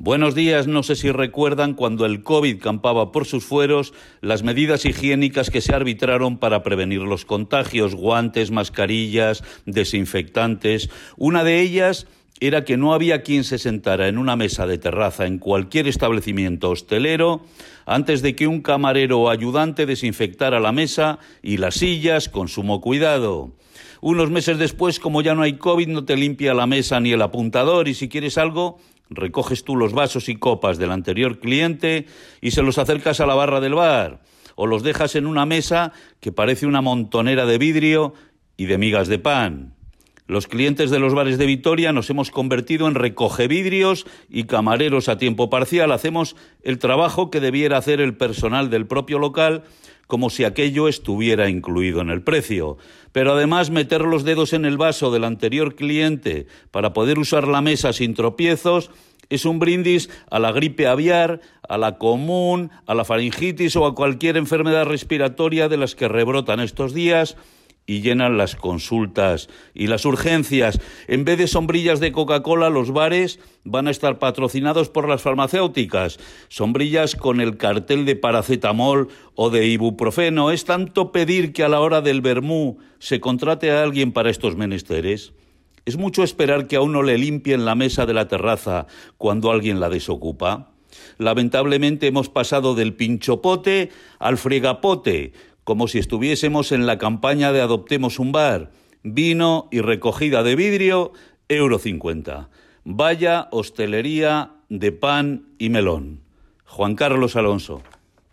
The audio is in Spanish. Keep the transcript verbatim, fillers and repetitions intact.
Buenos días, no sé si recuerdan cuando el COVID campaba por sus fueros, las medidas higiénicas que se arbitraron para prevenir los contagios, guantes, mascarillas, desinfectantes. Una de ellas era que no había quien se sentara en una mesa de terraza en cualquier establecimiento hostelero antes de que un camarero o ayudante desinfectara la mesa y las sillas con sumo cuidado. Unos meses después, como ya no hay COVID, no te limpia la mesa ni el apuntador y si quieres algo, recoges tú los vasos y copas del anterior cliente y se los acercas a la barra del bar o los dejas en una mesa que parece una montonera de vidrio y de migas de pan. Los clientes de los bares de Vitoria nos hemos convertido en recogevidrios y camareros a tiempo parcial. Hacemos el trabajo que debiera hacer el personal del propio local como si aquello estuviera incluido en el precio. Pero además meter los dedos en el vaso del anterior cliente para poder usar la mesa sin tropiezos es un brindis a la gripe aviar, a la común, a la faringitis o a cualquier enfermedad respiratoria de las que rebrotan estos días y llenan las consultas y las urgencias. En vez de sombrillas de Coca-Cola, los bares van a estar patrocinados por las farmacéuticas. Sombrillas con el cartel de paracetamol o de ibuprofeno. ¿Es tanto pedir que a la hora del vermú se contrate a alguien para estos menesteres? ¿Es mucho esperar que a uno le limpien la mesa de la terraza cuando alguien la desocupa? Lamentablemente hemos pasado del pinchopote al fregapote, como si estuviésemos en la campaña de Adoptemos un bar. Vino y recogida de vidrio, euro cincuenta. Vaya hostelería de pan y melón. Juan Carlos Alonso.